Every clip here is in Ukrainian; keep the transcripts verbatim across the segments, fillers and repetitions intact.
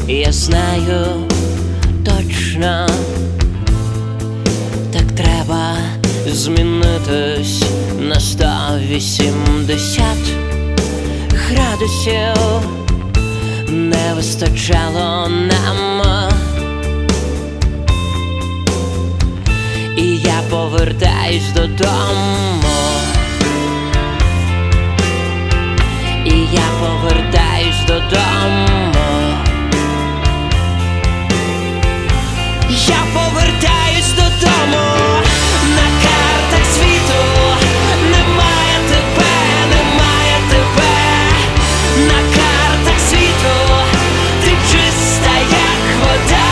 Я знаю точно, так треба змінитись на сто вісімдесят градусів. Не вистачало нам, і я повертаюсь додому, і я повертаюсь додому. Я повертаюсь додому. На картах світу немає тебе, немає тебе. На картах світу ти чиста, як вода.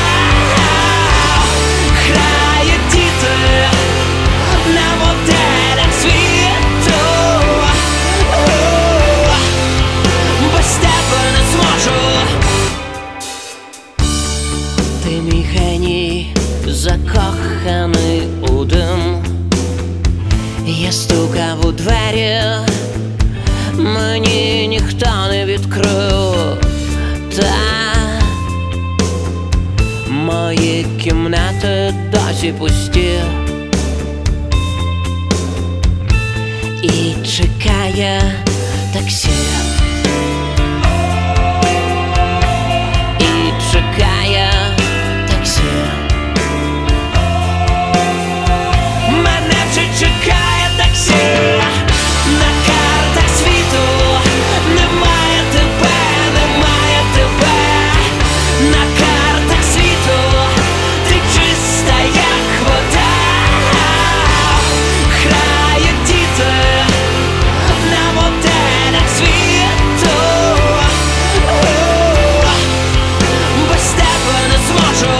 Грають діти на моделях світу. Без тебе не зможу. Ти мій геній, закоханий у дим. Я стукав у двері, мені ніхто не відкрив. Та мої кімнати досі пусті, і чекає таксі, і чекає таксі. Мене вже чекає таксі. На картах світу немає тебе, немає тебе. На картах світу ти чиста, як вода. Грають діти на моделях світу. Без тебе не зможу.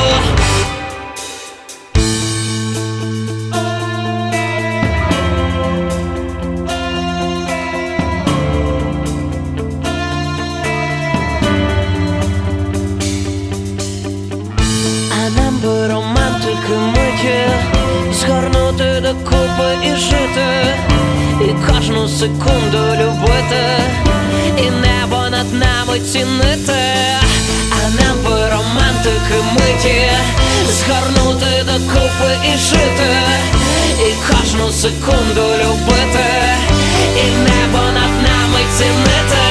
А нам би романтики миті згорнути докупи і жити, і кожну секунду любити, і небо над нами цінити. А нам би романтики миті згорнути докупи і жити, і кожну секунду любити, і небо над нами цінити.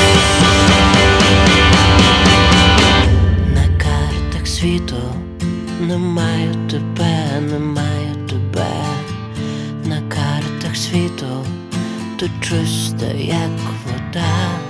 На картах світу немає тебе, немає тебе. На картах світу ти чиста, як вода.